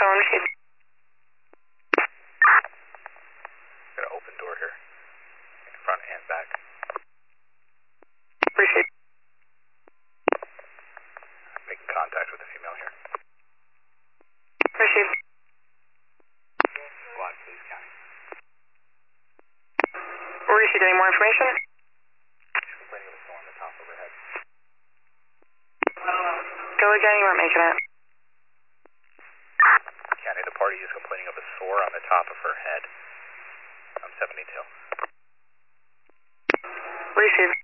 phone, receive. Got an open door here. In front and back. Receive. I'm making contact with the female here. Receive. Squad, please, County. Receive any more information? She's complaining of a sore on the top of her head. Go again, you weren't making it. County, the party is complaining of a sore on the top of her head. I'm 72. Receive.